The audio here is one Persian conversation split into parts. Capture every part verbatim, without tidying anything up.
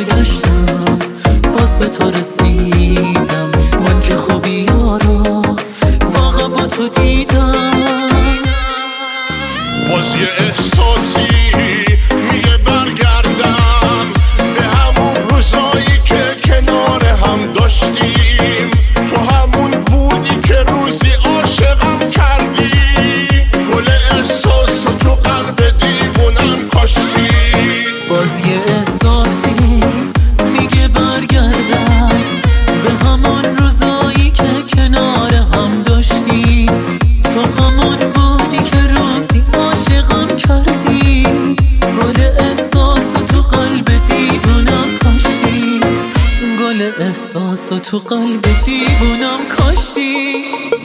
داشتم باز به تو رسیدم، من که خوبی ها رو واقعا با تو دیدم. باز یه احساسی میگه برگردم به همون روزایی که کنار هم داشتیم، تو همون بودی که روزی عاشقم کردی، گل احساس تو قلب دیوونم کاشتی. باز یه احساسی میگه برگردم به همون روزایی که کنار هم داشتیم، تو همون بودی که روزی عاشقم کردی، گل احساس تو قلب دیوونم کاشتی، گل احساس تو قلب دیوونم کاشتی.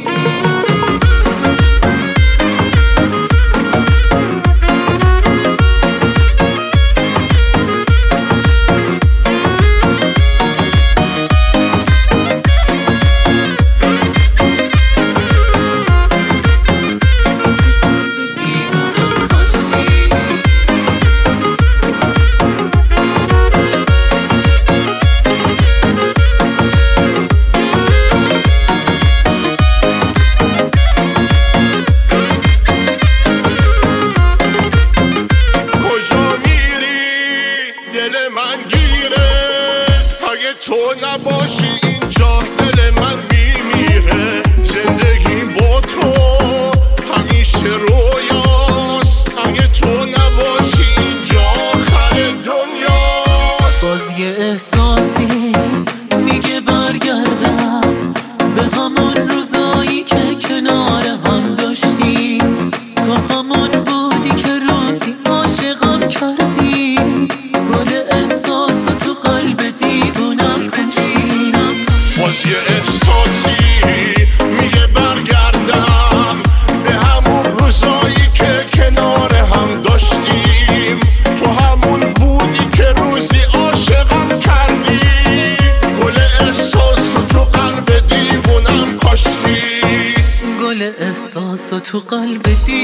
تو نباشی اینجا دل من میمیره، زندگیم با تو همیشه رویاست، اگه تو نباشی اینجا آخر دنیاست. باز یه احساسی میگه برگردم به همون روزایی که کنار هم داشتیم، تو همون بودی که روزی عاشقم کردی، گل احساس تو قلب دیوونم کاشتی. باز یه احساسی میگه برگردم به همون روزایی که کنار هم داشتیم، تو همون بودی که روزی عاشقم کردی، گل احساس تو قلب دیوونم کاشتی، گل احساس تو قلب دیوونم